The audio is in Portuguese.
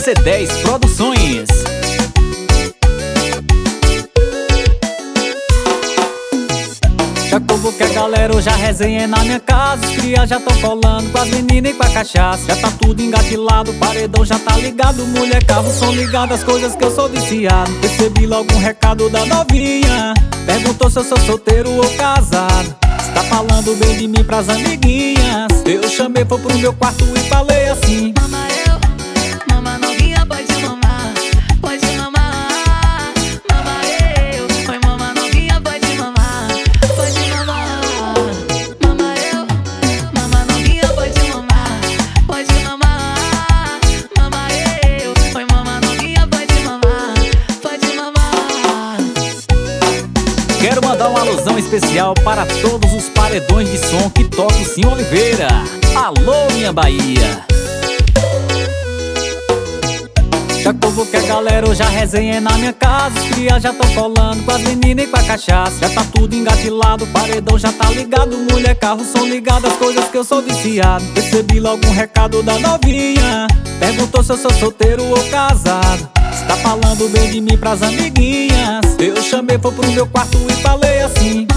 C10 Produções. Já convoquei a galera, hoje a resenha é na minha casa. Os cria já tão colando com as meninas e com a cachaça. Já tá tudo engatilhado, o paredão já tá ligado. Mulher, carro, som ligado, as coisas que eu sou viciado. Recebi logo um recado da novinha, perguntou se eu sou solteiro ou casado. Está falando bem de mim pras amiguinhas. Eu chamei, foi pro meu quarto e falei assim: mama eu, mama novinha, pode mamar, pode mamar. Mama eu, oi mama novinha, pode mamar, pode mamar. Mama eu, mama novinha, pode mamar, pode mamar. Mama eu, oi mama novinha, pode mamar, pode mamar. Quero mandar uma alusão especial para todos os paredões de som que tocam Sim Oliveira. Alô, minha Bahia! Já convoquei a galera, hoje a resenha é na minha casa. Os cria já tão colando com as meninas e com a cachaça. Já tá tudo engatilado, o paredão já tá ligado. Mulher, carro, som ligado, as coisas que eu sou viciado. Recebi logo um recado da novinha, perguntou se eu sou solteiro ou casado. Está falando bem de mim pras amiguinhas. Eu chamei, foi pro meu quarto e falei assim: